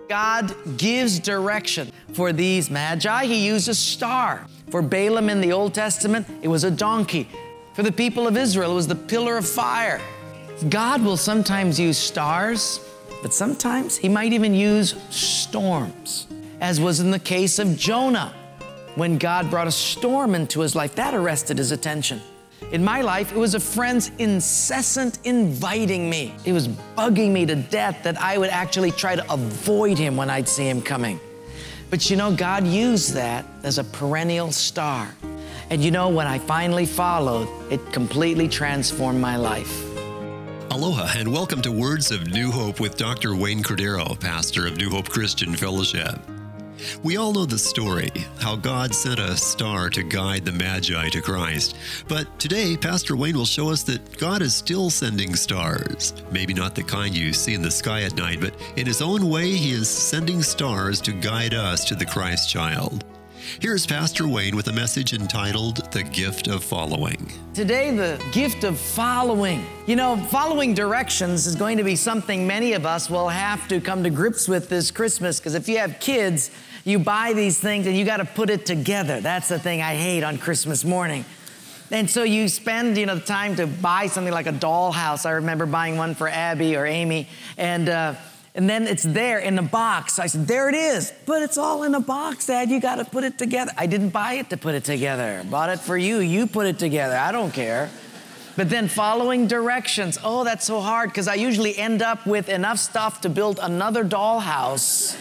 God gives direction. For these magi, he used a star. For Balaam in the Old Testament, it was a donkey. For the people of Israel, it was the pillar of fire. God will sometimes use stars, but sometimes he might even use storms, as was in the case of Jonah. When God brought a storm into his life, that arrested his attention. In my life, it was a friend's incessant inviting me. It was bugging me to death that I would actually try to avoid him when I'd see him coming. But you know, God used that as a perennial star. And you know, when I finally followed, it completely transformed my life. Aloha and welcome to Words of New Hope with Dr. Wayne Cordero, pastor of New Hope Christian Fellowship. We all know the story, how God sent a star to guide the Magi to Christ. But today, Pastor Wayne will show us that God is still sending stars. Maybe not the kind you see in the sky at night, but in His own way, He is sending stars to guide us to the Christ child. Here's Pastor Wayne with a message entitled, The Gift of Following. Today, the gift of following. You know, following directions is going to be something many of us will have to come to grips with this Christmas, because if you have kids, you buy these things and you got to put it together. That's the thing I hate on Christmas morning. And so you spend, the time to buy something like a dollhouse. I remember buying one for Abby or Amy, and then it's there in the box. I said, there it is. But it's all in a box, Dad. You got to put it together. I didn't buy it to put it together. Bought it for you. You put it together. I don't care. But then following directions. Oh, that's so hard, because I usually end up with enough stuff to build another dollhouse.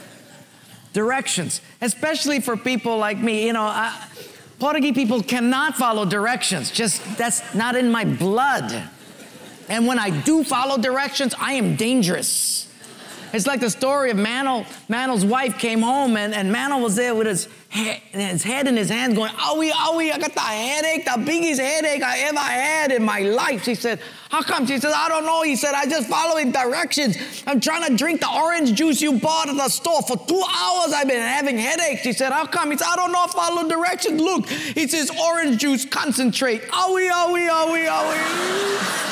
Directions, especially for people like me. Portuguese people cannot follow directions. That's not in my blood. And when I do follow directions, I am dangerous. It's like the story of Manel. Manel's wife came home, and Manel was there with his head in his hands going, owie, owie, I got the headache, the biggest headache I ever had in my life. She said, how come? She said, I don't know. He said, I just following directions. I'm trying to drink the orange juice you bought at the store. For 2 hours, I've been having headaches. She said, how come? He said, I don't know, follow directions. Look, it says orange juice concentrate. Owie, owie, owie, owie.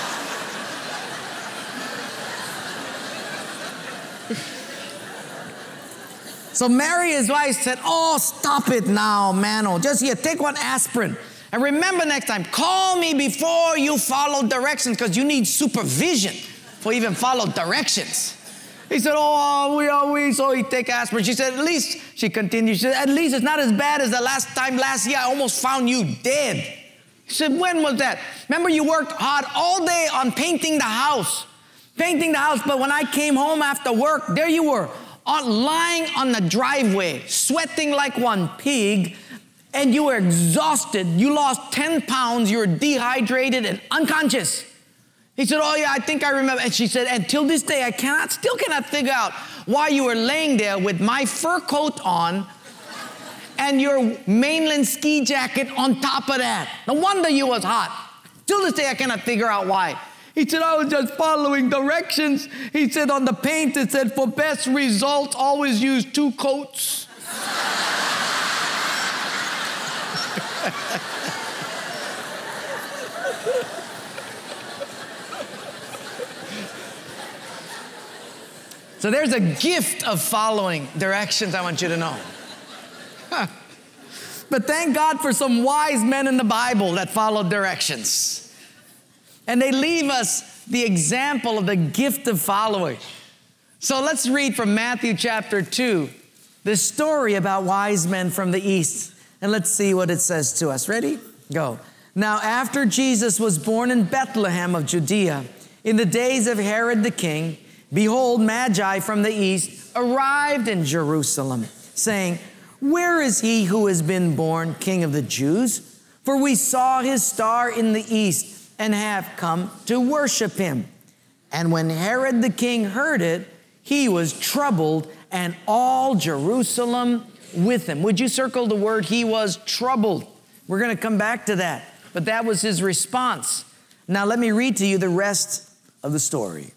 So Mary, his wife, said, oh, stop it now, Mano. Just here, take one aspirin. And remember next time, call me before you follow directions, because you need supervision for even follow directions. He said, oh, we. So he take aspirin. She said, at least, she continued, she said, at least it's not as bad as the last year I almost found you dead. He said, when was that? Remember, you worked hard all day on painting the house, but when I came home after work, there you were, lying on the driveway, sweating like one pig, and you were exhausted. You lost 10 pounds. You were dehydrated and unconscious. He said, oh, yeah, I think I remember. And she said, until this day, I still cannot figure out why you were laying there with my fur coat on and your mainland ski jacket on top of that. No wonder you was hot. Till this day, I cannot figure out why. He said, I was just following directions. He said, on the paint, it said, for best results, always use 2 coats. So there's a gift of following directions, I want you to know. But thank God for some wise men in the Bible that followed directions. And they leave us the example of the gift of following. So let's read from Matthew chapter 2, the story about wise men from the east. And let's see what it says to us. Ready? Go. Now, after Jesus was born in Bethlehem of Judea, in the days of Herod the king, behold, Magi from the east arrived in Jerusalem, saying, where is he who has been born King of the Jews? For we saw his star in the east and have come to worship him. And when Herod the king heard it, he was troubled, and all Jerusalem with him. Would you circle the word, he was troubled? We're going to come back to that. But that was his response. Now let me read to you the rest of the story.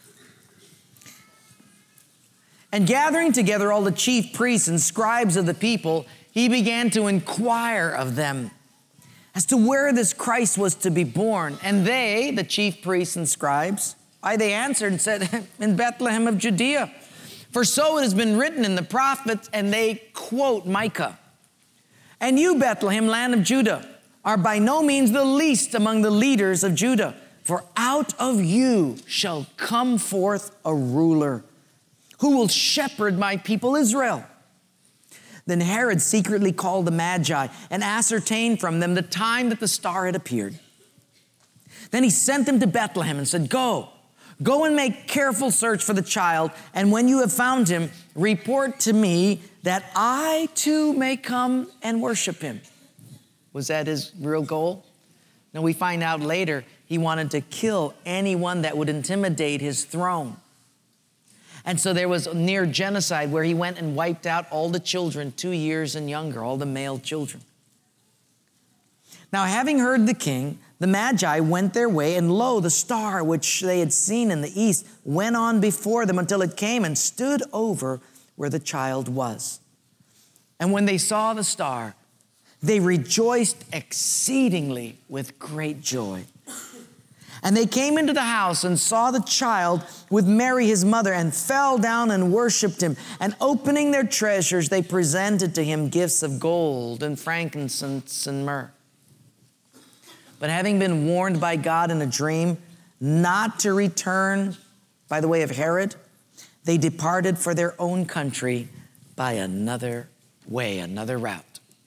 And gathering together all the chief priests and scribes of the people, he began to inquire of them as to where this Christ was to be born. And they, the chief priests and scribes, they answered and said, in Bethlehem of Judea. For so it has been written in the prophets, and they quote Micah. And you, Bethlehem, land of Judah, are by no means the least among the leaders of Judah. For out of you shall come forth a ruler who will shepherd my people Israel. Then Herod secretly called the Magi and ascertained from them the time that the star had appeared. Then he sent them to Bethlehem and said, Go and make careful search for the child, and when you have found him, report to me that I too may come and worship him. Was that his real goal? No, we find out later he wanted to kill anyone that would intimidate his throne. And so there was near genocide where he went and wiped out all the children 2 years and younger, all the male children. Now, having heard the king, the Magi went their way, and lo, the star which they had seen in the east went on before them until it came and stood over where the child was. And when they saw the star, they rejoiced exceedingly with great joy. And they came into the house and saw the child with Mary his mother, and fell down and worshiped him. And opening their treasures, they presented to him gifts of gold and frankincense and myrrh. But having been warned by God in a dream not to return by the way of Herod, they departed for their own country by another way, another route.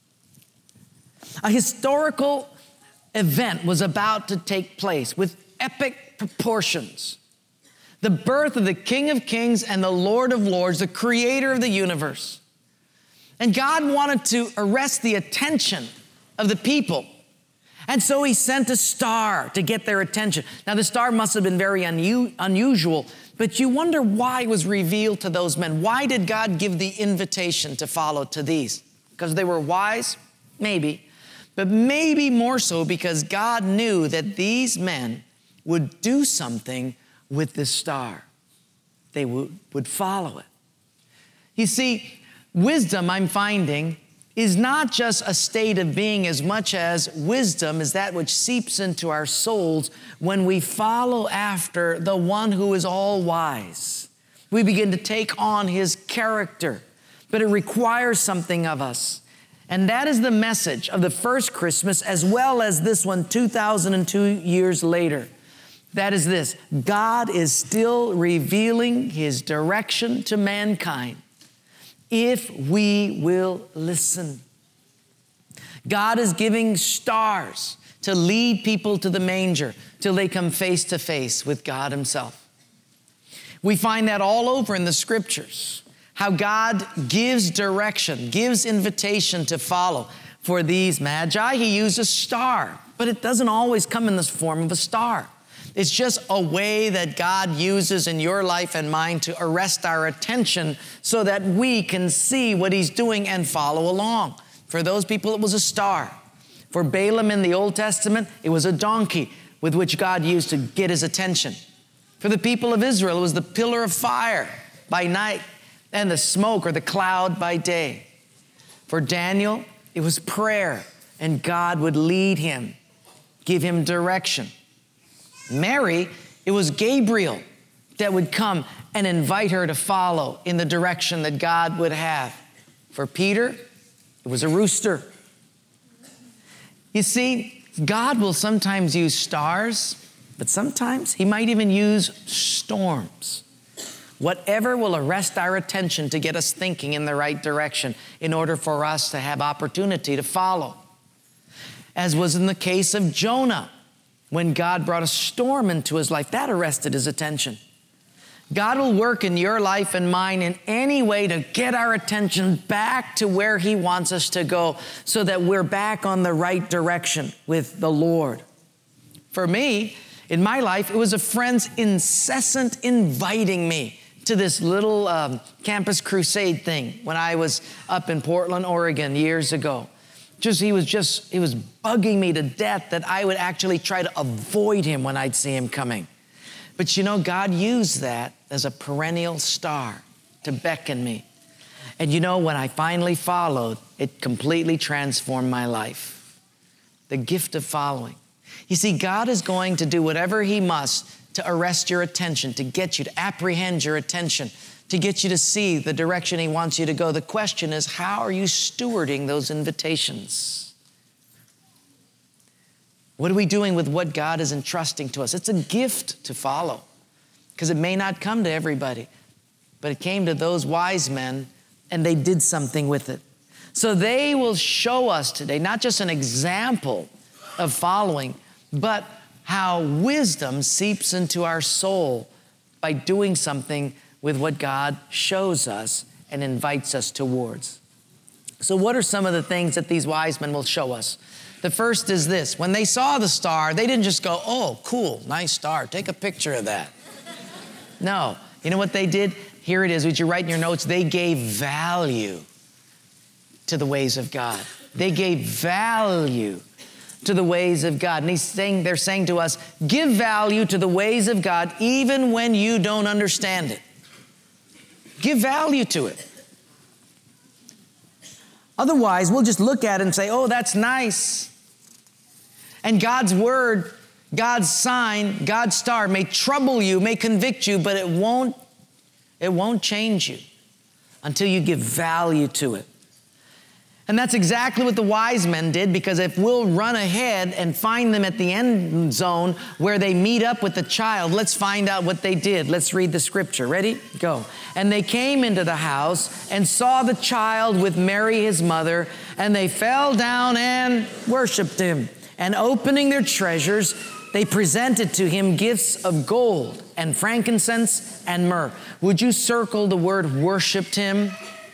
A historical event was about to take place with epic proportions. The birth of the King of Kings and the Lord of Lords, the creator of the universe. And God wanted to arrest the attention of the people. And so he sent a star to get their attention. Now, the star must have been very unusual, but you wonder why it was revealed to those men. Why did God give the invitation to follow to these? Because they were wise? Maybe. But maybe more so because God knew that these men would do something with this star. They would follow it. You see, wisdom, I'm finding, is not just a state of being as much as wisdom is that which seeps into our souls when we follow after the one who is all wise. We begin to take on his character, but it requires something of us. And that is the message of the first Christmas as well as this one 2,002 years later. That is this: God is still revealing his direction to mankind if we will listen. God is giving stars to lead people to the manger till they come face to face with God himself. We find that all over in the scriptures, how God gives direction, gives invitation to follow. For these Magi, he used a star, but it doesn't always come in the form of a star. It's just a way that God uses in your life and mine to arrest our attention so that we can see what he's doing and follow along. For those people, it was a star. For Balaam in the Old Testament, it was a donkey with which God used to get his attention. For the people of Israel, it was the pillar of fire by night and the smoke or the cloud by day. For Daniel, it was prayer, and God would lead him, give him direction. Mary, it was Gabriel that would come and invite her to follow in the direction that God would have. For Peter, it was a rooster. You see, God will sometimes use stars, but sometimes he might even use storms. Whatever will arrest our attention to get us thinking in the right direction in order for us to have opportunity to follow. As was in the case of Jonah, when God brought a storm into his life, that arrested his attention. God will work in your life and mine in any way to get our attention back to where he wants us to go so that we're back on the right direction with the Lord. For me, in my life, it was a friend's incessant inviting me to this little campus crusade thing when I was up in Portland, Oregon years ago. He was bugging me to death that I would actually try to avoid him when I'd see him coming. But you know, God used that as a perennial star to beckon me. And you know, when I finally followed, it completely transformed my life. The gift of following. You see, God is going to do whatever he must to arrest your attention, to get you to apprehend your attention to get you to see the direction He wants you to go. The question is, how are you stewarding those invitations? What are we doing with what God is entrusting to us? It's a gift to follow, because it may not come to everybody, but it came to those wise men, and they did something with it. So they will show us today, not just an example of following, but how wisdom seeps into our soul by doing something with what God shows us and invites us towards. So what are some of the things that these wise men will show us? The first is this: when they saw the star, they didn't just go, "Oh, cool, nice star, take a picture of that." No, you know what they did? Here it is, would you write in your notes? They gave value to the ways of God. They gave value to the ways of God. And they're saying to us, give value to the ways of God even when you don't understand it. Give value to it. Otherwise, we'll just look at it and say, oh, that's nice. And God's word, God's sign, God's star may trouble you, may convict you, but it won't change you until you give value to it. And that's exactly what the wise men did, because if we'll run ahead and find them at the end zone where they meet up with the child, let's find out what they did. Let's read the scripture. Ready? Go. And they came into the house and saw the child with Mary his mother, and they fell down and worshiped him. And opening their treasures, they presented to him gifts of gold and frankincense and myrrh. Would you circle the word worshiped him?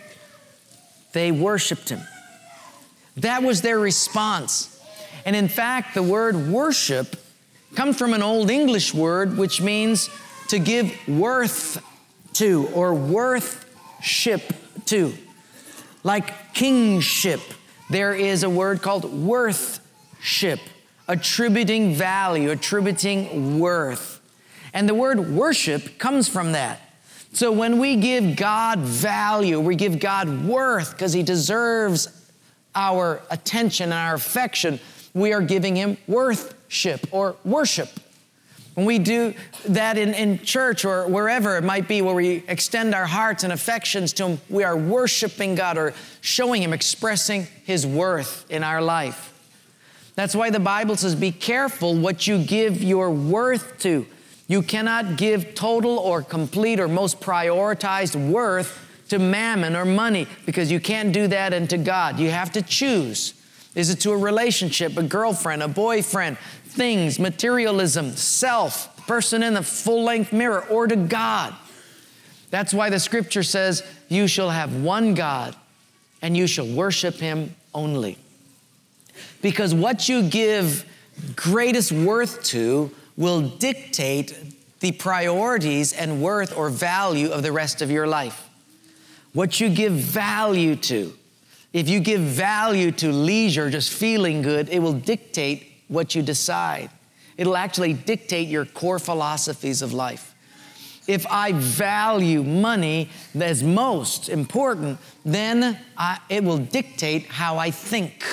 They worshiped him. That was their response. And in fact, the word worship comes from an Old English word which means to give worth to, or worthship to. Like kingship, there is a word called worthship, attributing value, attributing worth. And the word worship comes from that. So when we give God value, we give God worth because He deserves our attention and our affection, we are giving Him worthship or worship. When we do that in church or wherever it might be, where we extend our hearts and affections to Him, we are worshiping God or showing Him, expressing His worth in our life. That's why the Bible says, be careful what you give your worth to. You cannot give total or complete or most prioritized worth to mammon or money, because you can't do that unto God. You have to choose. Is it to a relationship, a girlfriend, a boyfriend, things, materialism, self, person in the full-length mirror, or to God? That's why the scripture says, you shall have one God and you shall worship Him only. Because what you give greatest worth to will dictate the priorities and worth or value of the rest of your life. What you give value to. If you give value to leisure, just feeling good, it will dictate what you decide. It'll actually dictate your core philosophies of life. If I value money as most important, then it will dictate how I think.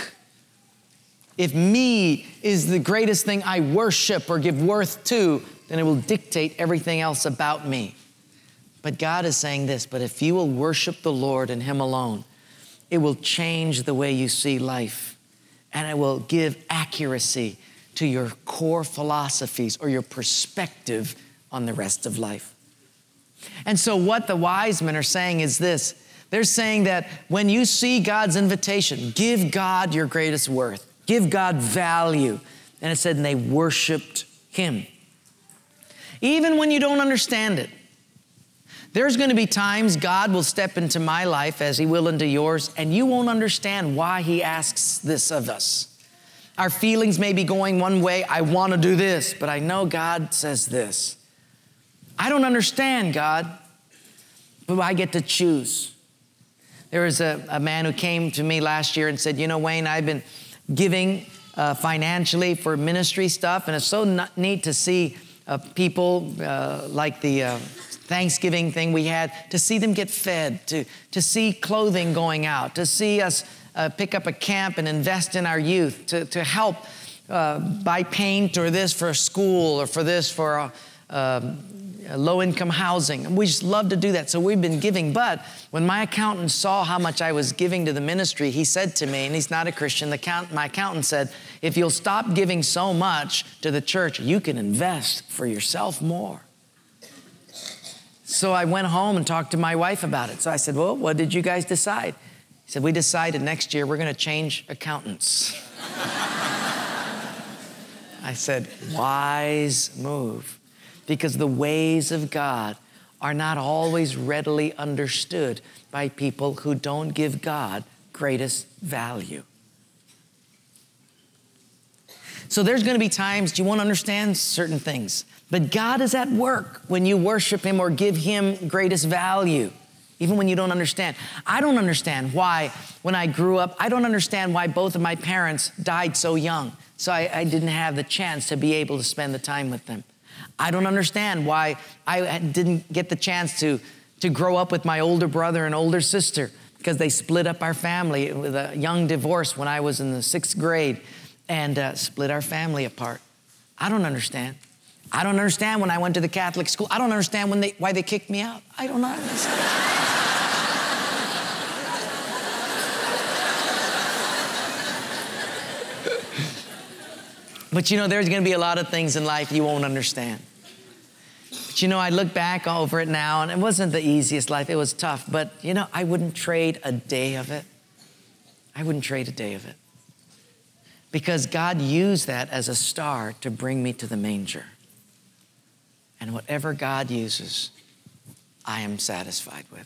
If me is the greatest thing I worship or give worth to, then it will dictate everything else about me. But God is saying this, but if you will worship the Lord and Him alone, it will change the way you see life, and it will give accuracy to your core philosophies or your perspective on the rest of life. And so what the wise men are saying is this. They're saying that when you see God's invitation, give God your greatest worth. Give God value. And it said, and they worshiped Him. Even when you don't understand it. There's going to be times God will step into my life as He will into yours, and you won't understand why He asks this of us. Our feelings may be going one way. I want to do this, but I know God says this. I don't understand, God, but I get to choose. There was a man who came to me last year and said, you know, Wayne, I've been giving financially for ministry stuff, and it's so neat to see people like the Thanksgiving thing we had, to see them get fed, to see clothing going out, to see us pick up a camp and invest in our youth, to help buy paint or this for a school or for this for low-income housing. And we just love to do that. So we've been giving. But when my accountant saw how much I was giving to the ministry, he said to me, and he's not a Christian, my accountant said, if you'll stop giving so much to the church, you can invest for yourself more. So I went home and talked to my wife about it. So I said, well, what did you guys decide? He said, we decided next year we're going to change accountants. I said, wise move. Because the ways of God are not always readily understood by people who don't give God greatest value. So there's going to be times you won't understand certain things. But God is at work when you worship Him or give Him greatest value, even when you don't understand. I don't understand why, when I grew up, I don't understand why both of my parents died so young. So I didn't have the chance to be able to spend the time with them. I don't understand why I didn't get the chance to grow up with my older brother and older sister, because they split up our family with a young divorce when I was in the 6th grade and split our family apart. I don't understand. I don't understand when I went to the Catholic school. I don't understand why they kicked me out. I don't understand. But you know, there's going to be a lot of things in life you won't understand. But you know, I look back over it now, and it wasn't the easiest life. It was tough. But you know, I wouldn't trade a day of it. I wouldn't trade a day of it. Because God used that as a star to bring me to the manger. And whatever God uses, I am satisfied with.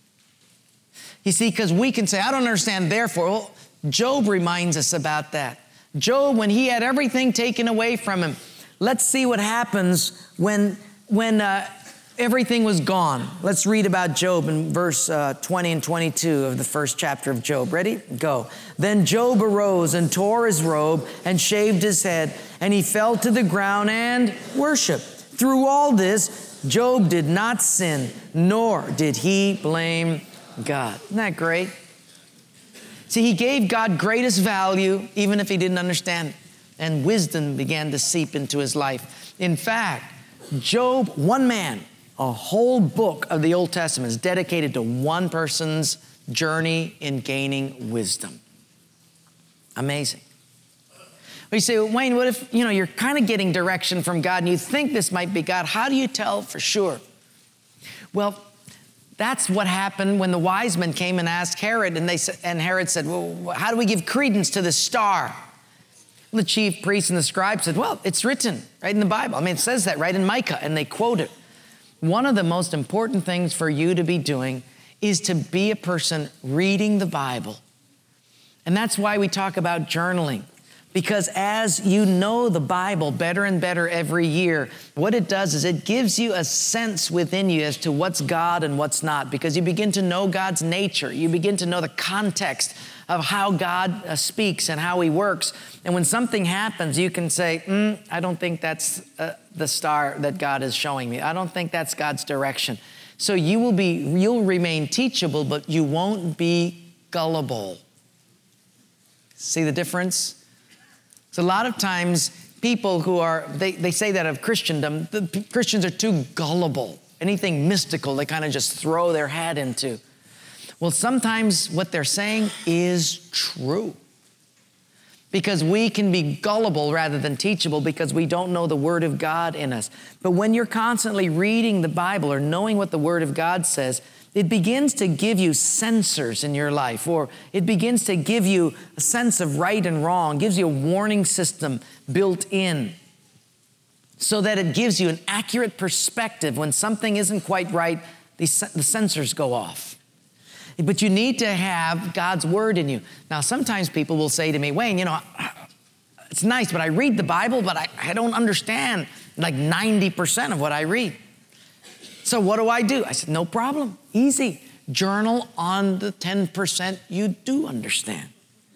You see, because we can say, I don't understand, therefore. Well, Job reminds us about that. Job, when he had everything taken away from him, let's see what happens when everything was gone. Let's read about Job in verse 20 and 22 of the first chapter of Job. Ready? Go. Then Job arose and tore his robe and shaved his head, and he fell to the ground and worshiped. Through all this, Job did not sin, nor did he blame God. Isn't that great? See, he gave God greatest value, even if he didn't understand it. And wisdom began to seep into his life. In fact, Job, one man, a whole book of the Old Testament is dedicated to one person's journey in gaining wisdom. Amazing. But you say, well, Wayne, what if, you're kind of getting direction from God and you think this might be God? How do you tell for sure? Well, that's what happened when the wise men came and asked Herod, and Herod said, well, how do we give credence to this star? Well, the chief priests and the scribes said, well, it's written right in the Bible. I mean, it says that right in Micah, and they quote it. One of the most important things for you to be doing is to be a person reading the Bible. And that's why we talk about journaling. Because as you know the Bible better and better every year, what it does is it gives you a sense within you as to what's God and what's not. Because you begin to know God's nature. You begin to know the context of how God speaks and how He works. And when something happens, you can say, I don't think that's the star that God is showing me. I don't think that's God's direction. So you'll remain teachable, but you won't be gullible. See the difference? So a lot of times people who they say that of Christendom, the Christians are too gullible. Anything mystical, they kind of just throw their hat into. Well, sometimes what they're saying is true. Because we can be gullible rather than teachable because we don't know the Word of God in us. But when you're constantly reading the Bible or knowing what the Word of God says, it begins to give you sensors in your life, or it begins to give you a sense of right and wrong, gives you a warning system built in so that it gives you an accurate perspective. When something isn't quite right, the sensors go off. But you need to have God's Word in you. Now, sometimes people will say to me, Wayne, it's nice, but I read the Bible, but I don't understand like 90% of what I read. So what do? I said, no problem, easy. Journal on the 10% you do understand.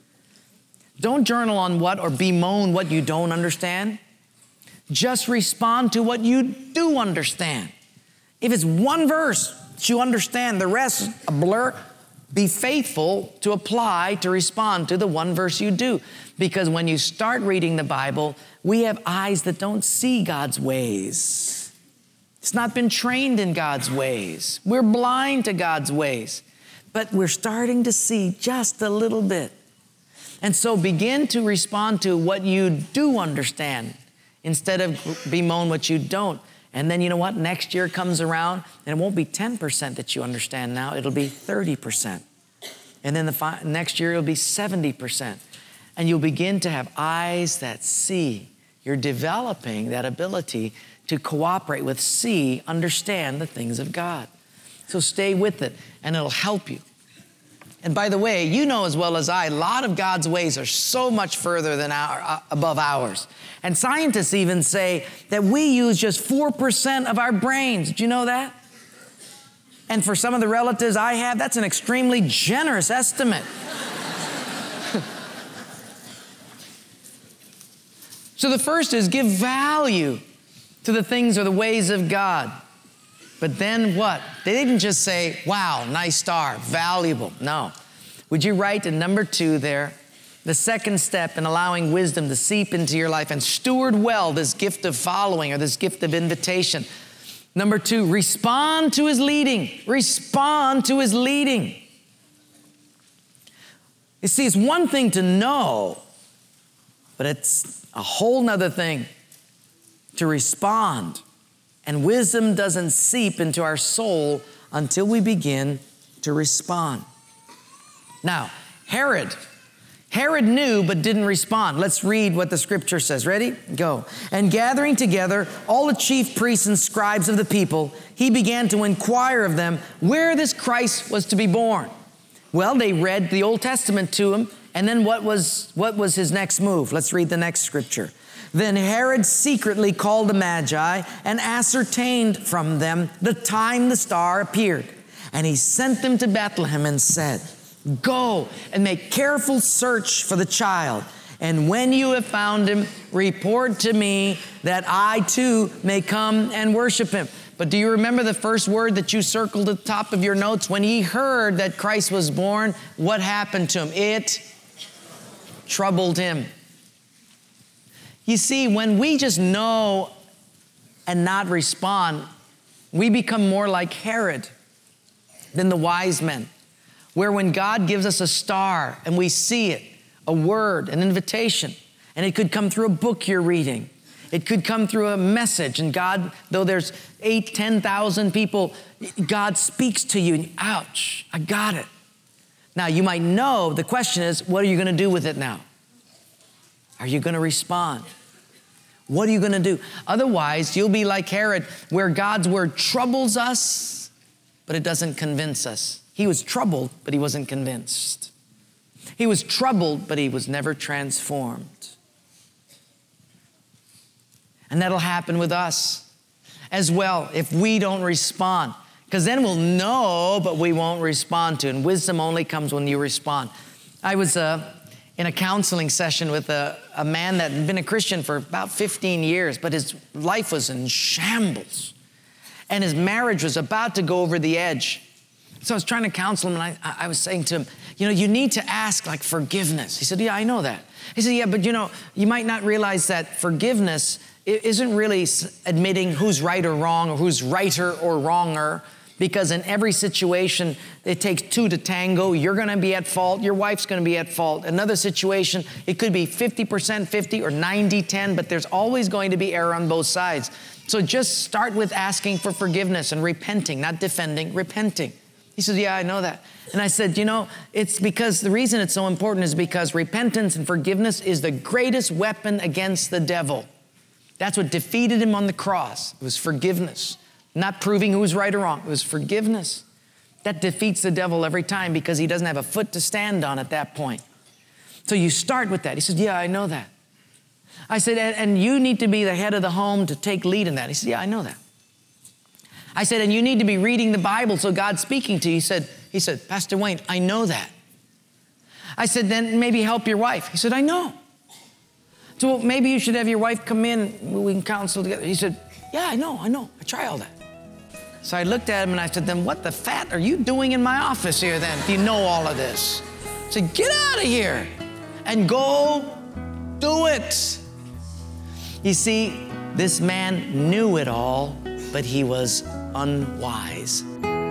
Don't journal on or bemoan what you don't understand. Just respond to what you do understand. If it's one verse that you understand, the rest a blur, be faithful to apply, to respond to the one verse you do. Because when you start reading the Bible, we have eyes that don't see God's ways. It's not been trained in God's ways. We're blind to God's ways. But we're starting to see just a little bit. And so begin to respond to what you do understand instead of bemoan what you don't. And then you know what? Next year comes around and it won't be 10% that you understand now. It'll be 30%. And then next year it'll be 70%. And you'll begin to have eyes that see. You're developing that ability to cooperate with, see, understand the things of God. So stay with it and it'll help you. And by the way, you know as well as I, a lot of God's ways are so much further than above ours. And scientists even say that we use just 4% of our brains. Did you know that? And for some of the relatives I have, that's an extremely generous estimate. So the first is give value to the things or the ways of God. But then what? They didn't just say, wow, nice star, valuable. No. Would you write in number 2 there, the second step in allowing wisdom to seep into your life and steward well this gift of following or this gift of invitation. Number 2, respond to his leading. Respond to his leading. You see, it's one thing to know, but it's a whole nother thing to respond. And wisdom doesn't seep into our soul until we begin to respond. Now, Herod knew but didn't respond. Let's read what the scripture says. Ready? Go. And gathering together all the chief priests and scribes of the people, he began to inquire of them where this Christ was to be born. Well, they read the Old Testament to him, and then what was his next move? Let's read the next scripture. Then Herod secretly called the Magi and ascertained from them the time the star appeared. And he sent them to Bethlehem and said, go and make careful search for the child. And when you have found him, report to me that I too may come and worship him. But do you remember the first word that you circled at the top of your notes? When he heard that Christ was born, what happened to him? It troubled him. You see, when we just know and not respond, we become more like Herod than the wise men, where when God gives us a star and we see it, a word, an invitation, and it could come through a book you're reading. It could come through a message, and God, though there's 8,000, 10,000 people, God speaks to you, and ouch, I got it. Now, you might know, the question is, what are you going to do with it now? Are you going to respond? What are you going to do? Otherwise, you'll be like Herod, where God's word troubles us, but it doesn't convince us. He was troubled, but he wasn't convinced. He was troubled, but he was never transformed. And that'll happen with us as well if we don't respond. Because then we'll know, but we won't respond to it. And wisdom only comes when you respond. I was in a counseling session with a man that had been a Christian for about 15 years, but his life was in shambles. And his marriage was about to go over the edge. So I was trying to counsel him, and I was saying to him, you know, you need to ask like forgiveness. He said, yeah, I know that. He said, yeah, but you know, you might not realize that forgiveness isn't really admitting who's right or wrong or who's righter or wronger, because in every situation, it takes two to tango. You're going to be at fault. Your wife's going to be at fault. Another situation, it could be 50% 50 or 90-10, but there's always going to be error on both sides. So just start with asking for forgiveness and repenting, not defending, repenting. He said, yeah, I know that. And I said, you know, it's because the reason it's so important is because repentance and forgiveness is the greatest weapon against the devil. That's what defeated him on the cross. It was forgiveness. Not proving who's right or wrong. It was forgiveness. That defeats the devil every time because he doesn't have a foot to stand on at that point. So you start with that. He said, yeah, I know that. I said, and you need to be the head of the home to take lead in that. He said, yeah, I know that. I said, and you need to be reading the Bible so God's speaking to you. He said, Pastor Wayne, I know that. I said, then maybe help your wife. He said, I know. So maybe you should have your wife come in, we can counsel together. He said, yeah, I know. I try all that. So I looked at him and I said, then what the fat are you doing in my office here then, if you know all of this? I said, get out of here and go do it. You see, this man knew it all, but he was unwise.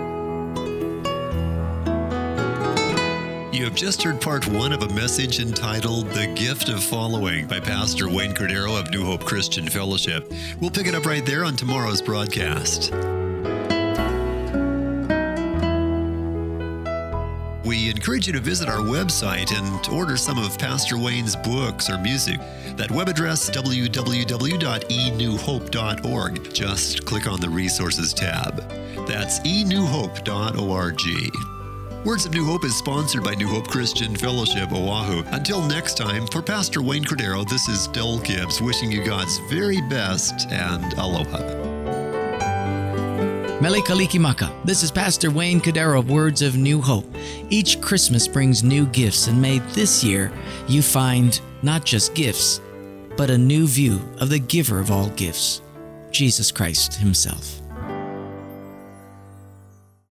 You have just heard part 1 of a message entitled The Gift of Following by Pastor Wayne Cordero of New Hope Christian Fellowship. We'll pick it up right there on tomorrow's broadcast. We encourage you to visit our website and order some of Pastor Wayne's books or music. That web address, www.enewhope.org. Just click on the Resources tab. That's enewhope.org. Words of New Hope is sponsored by New Hope Christian Fellowship, Oahu. Until next time, for Pastor Wayne Cordero, this is Del Gibbs wishing you God's very best and aloha. Mele Kalikimaka. This is Pastor Wayne Cordero of Words of New Hope. Each Christmas brings new gifts, and may this year you find not just gifts, but a new view of the giver of all gifts, Jesus Christ himself.